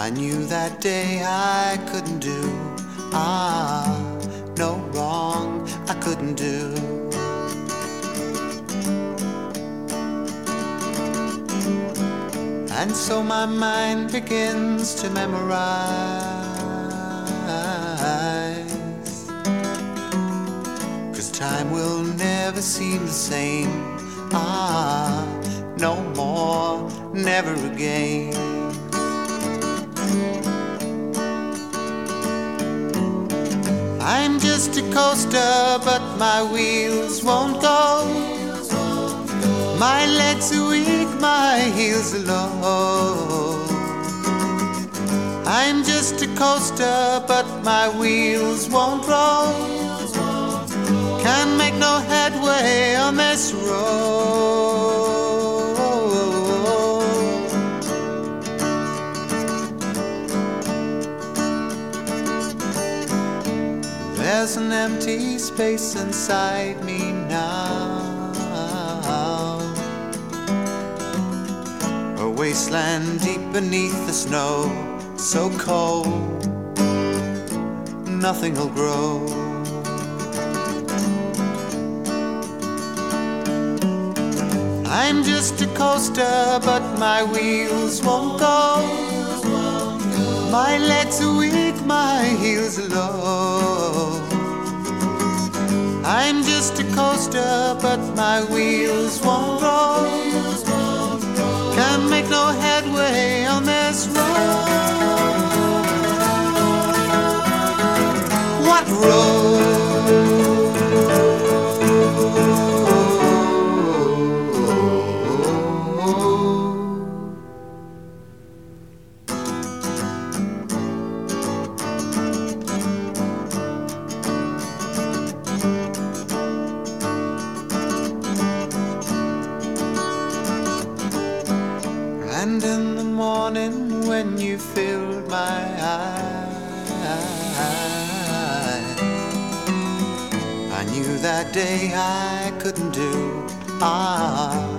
I knew that day I couldn't do, no wrong I couldn't do. And so my mind begins to memorize, 'cause time will never seem the same, no more, never again. I'm just a coaster, but my wheels won't go. My legs are weak, my heels are low. I'm just a coaster, but my wheels won't roll. Can't make no headway on this road. There's an empty space inside me now, a wasteland deep beneath the snow, so cold, nothing'll grow. I'm just a coaster, but my wheels won't go. My legs are weak, my heels are low. I'm just a coaster, but my wheels won't roll. Can't make no headway on this road. What road? And in the morning when you filled my eyes, I knew that day I couldn't do,